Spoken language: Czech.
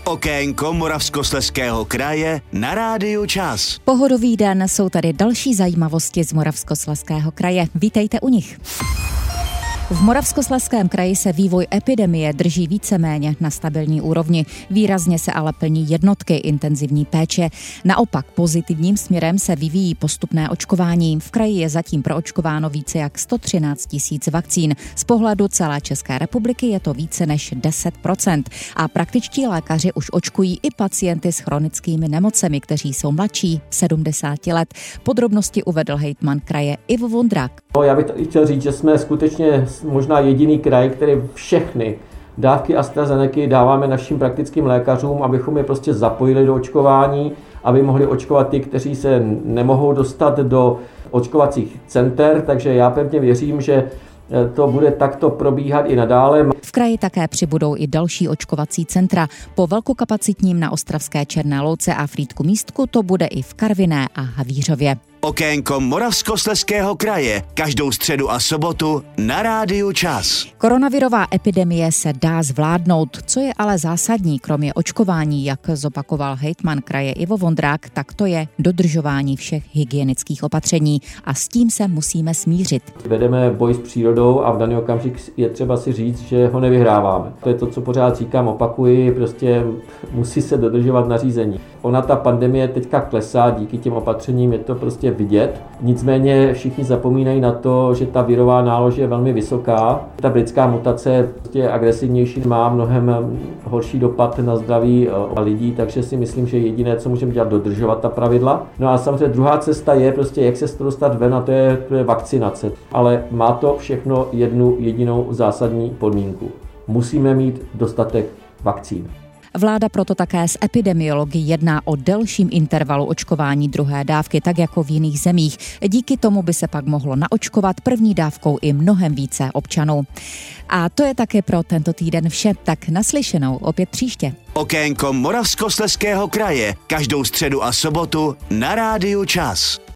Okénko Moravskoslezského kraje na Rádiu Čas. Pohodový den, jsou tady další zajímavosti z Moravskoslezského kraje. Vítejte u nich. V Moravskoslezském kraji se vývoj epidemie drží víceméně na stabilní úrovni. Výrazně se ale plní jednotky intenzivní péče. Naopak pozitivním směrem se vyvíjí postupné očkování. V kraji je zatím proočkováno více jak 113 000 vakcín. Z pohledu celé České republiky je to více než 10%. A praktičtí lékaři už očkují i pacienty s chronickými nemocemi, kteří jsou mladší 70 let. Podrobnosti uvedl hejtman kraje Ivo Vondrák. Já bych chtěl říct, že jsme skutečně možná jediný kraj, který všechny dávky AstraZenecy dáváme našim praktickým lékařům, abychom je prostě zapojili do očkování, aby mohli očkovat ty, kteří se nemohou dostat do očkovacích center, takže já pevně věřím, že to bude takto probíhat i nadále. V kraji také přibudou i další očkovací centra. Po velkokapacitním na ostravské Černé Louce a Frýdku Místku to bude i v Karviné a Havířově. Okénko Moravskoslezského kraje každou středu a sobotu na Rádiu Čas. Koronavirová epidemie se dá zvládnout. Co je ale zásadní, kromě očkování, jak zopakoval hejtman kraje Ivo Vondrák, tak to je dodržování všech hygienických opatření a s tím se musíme smířit. Vedeme boj s přírodou a v daný okamžik je třeba si říct, že ho nevyhráváme. To je to, co pořád říkám, opakuji, prostě musí se dodržovat nařízení. Ona ta pandemie teďka klesá, díky těm opatřením je to prostě vidět. Nicméně všichni zapomínají na to, že ta virová nálož je velmi vysoká. Ta britská mutace je agresivnější, má mnohem horší dopad na zdraví lidí, takže si myslím, že jediné, co můžeme dělat, dodržovat ta pravidla. No a samozřejmě druhá cesta je prostě, jak se z toho dostat ven, a to je vakcinace. Ale má to všechno jednu jedinou zásadní podmínku. Musíme mít dostatek vakcín. Vláda proto také s epidemiology jedná o delším intervalu očkování druhé dávky, tak jako v jiných zemích. Díky tomu by se pak mohlo naočkovat první dávkou i mnohem více občanů. A to je také pro tento týden vše, tak naslyšenou opět příště. Okénko Moravskoslezského kraje každou středu a sobotu na Rádiu Čas.